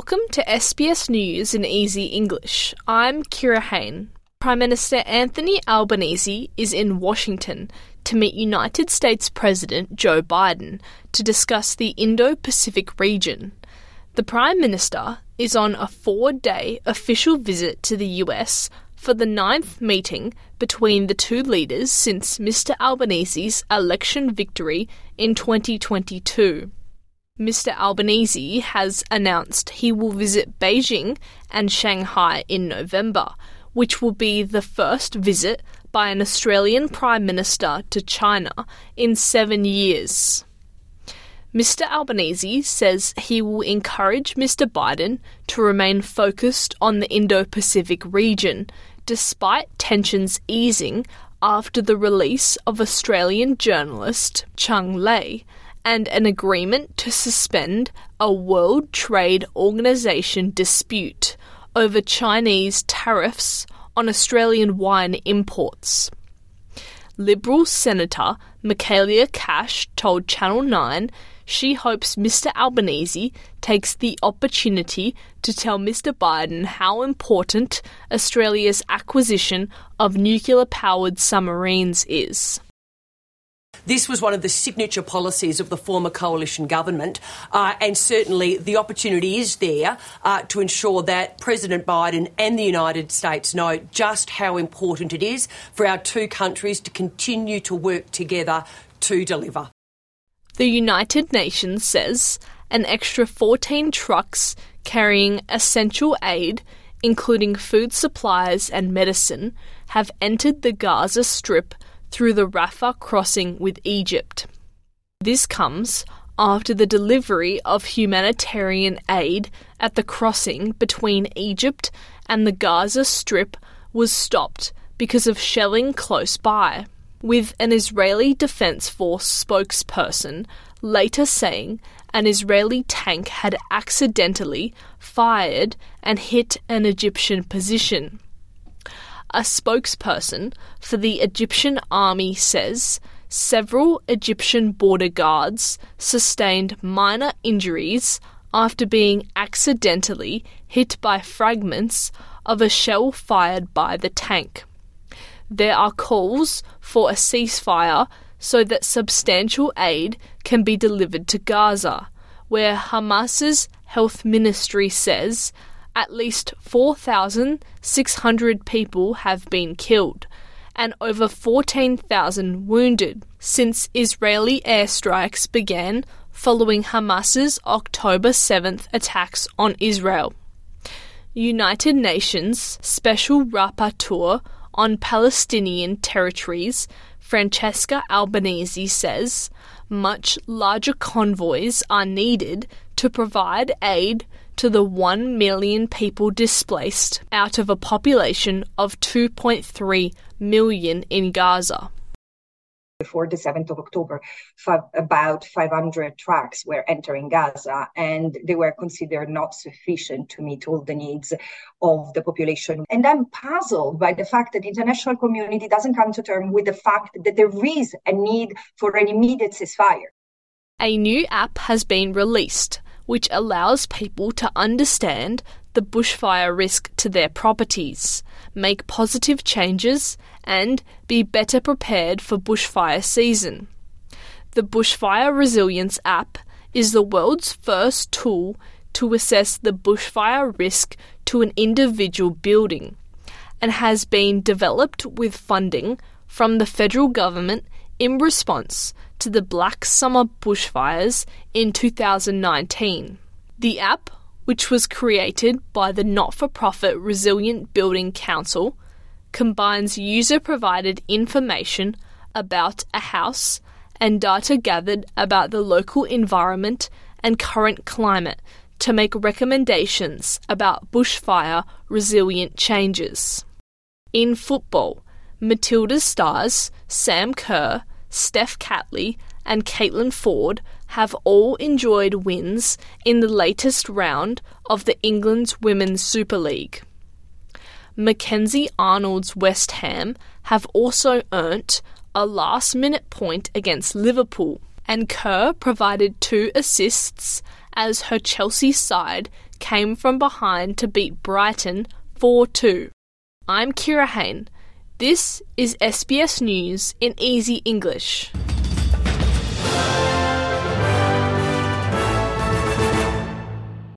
Welcome to SBS News in Easy English. I'm Kira Hain. Prime Minister Anthony Albanese is in Washington to meet United States President Joe Biden to discuss the Indo-Pacific region. The Prime Minister is on a 4-day official visit to the US for the 9th meeting between the two leaders since Mr. Albanese's election victory in 2022. Mr. Albanese has announced he will visit Beijing and Shanghai in November, which will be the first visit by an Australian Prime Minister to China in 7 years. Mr. Albanese says he will encourage Mr. Biden to remain focused on the Indo-Pacific region, despite tensions easing after the release of Australian journalist Cheng Lei and an agreement to suspend a World Trade Organization dispute over Chinese tariffs on Australian wine imports. Liberal Senator Michaelia Cash told Channel 9 she hopes Mr. Albanese takes the opportunity to tell Mr. Biden how important Australia's acquisition of nuclear-powered submarines is. This was one of the signature policies of the former coalition government, and certainly the opportunity is there to ensure that President Biden and the United States know just how important it is for our two countries to continue to work together to deliver. The United Nations says an extra 14 trucks carrying essential aid, including food supplies and medicine, have entered the Gaza Strip through the Rafah crossing with Egypt. This comes after the delivery of humanitarian aid at the crossing between Egypt and the Gaza Strip was stopped because of shelling close by, with an Israeli Defense Force spokesperson later saying an Israeli tank had accidentally fired and hit an Egyptian position. A spokesperson for the Egyptian army says several Egyptian border guards sustained minor injuries after being accidentally hit by fragments of a shell fired by the tank. There are calls for a ceasefire so that substantial aid can be delivered to Gaza, where Hamas's health ministry says at least 4,600 people have been killed and over 14,000 wounded since Israeli airstrikes began following Hamas's October 7th attacks on Israel. United Nations Special Rapporteur on Palestinian territories, Francesca Albanese, says much larger convoys are needed to provide aid to the 1 million people displaced out of a population of 2.3 million in Gaza. Before the 7th of October, about 500 trucks were entering Gaza, and they were considered not sufficient to meet all the needs of the population. And I'm puzzled by the fact that the international community doesn't come to terms with the fact that there is a need for an immediate ceasefire. A new app has been released, which allows people to understand the bushfire risk to their properties, make positive changes, and be better prepared for bushfire season. The Bushfire Resilience app is the world's first tool to assess the bushfire risk to an individual building and has been developed with funding from the federal government in response to the Black Summer bushfires in 2019. The app, which was created by the not-for-profit Resilient Building Council, combines user-provided information about a house and data gathered about the local environment and current climate to make recommendations about bushfire resilient changes. In football, Matilda's stars Sam Kerr, Steph Catley and Caitlin Ford have all enjoyed wins in the latest round of the England's Women's Super League. Mackenzie Arnold's West Ham have also earned a last-minute point against Liverpool, and Kerr provided 2 assists as her Chelsea side came from behind to beat Brighton 4-2. I'm Kira Hain. This is SBS News in Easy English.